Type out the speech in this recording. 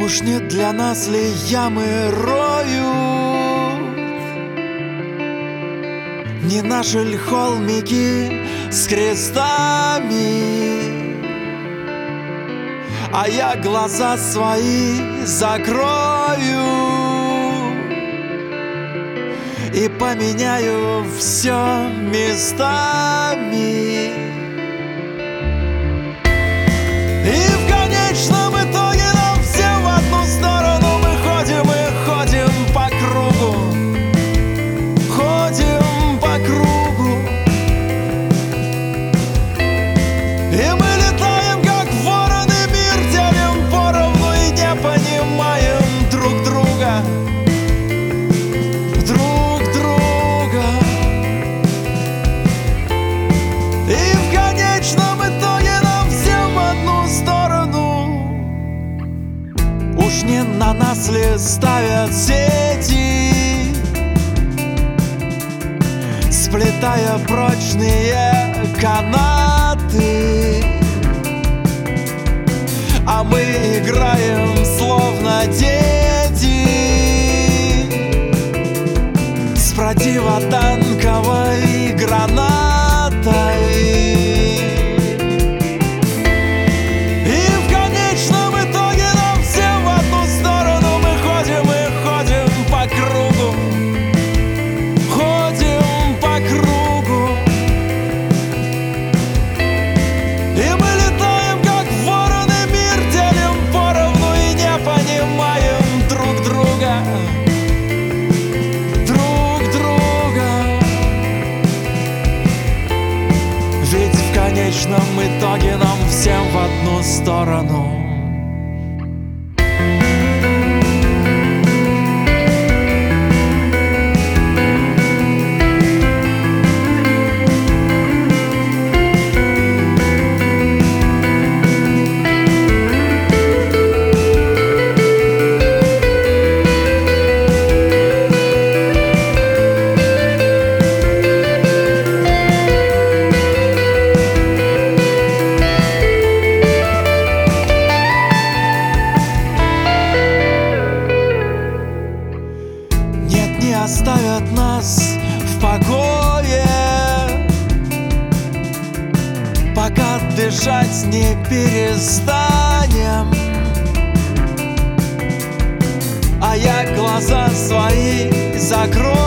Уж не для нас ли ямы роют? Не наши ли холмики с крестами? А я глаза свои закрою и поменяю все местами. И в конечном итоге нам всем в одну сторону мы ходим и ходим по кругу. Ходим по кругу. И мы летаем, как вороны, мир делим поровну и не понимаем друг друга. Друг друга. И в конечном итоге нам всем в одну сторону. Уж не на нас ли ставят сети, сплетая прочные канаты, а мы играем словно дети с противотанковой гранатой. И в конечном итоге нам всем в одну сторону мы ходим и ходим по кругу. Ходим по кругу. И мы летаем, как вороны, мир делим поровну и не понимаем друг друга. Друг друга. Ведь в конечном итоге нам всем в одну сторону. Оставят нас в покое, пока дышать не перестанем. А я глаза свои закрою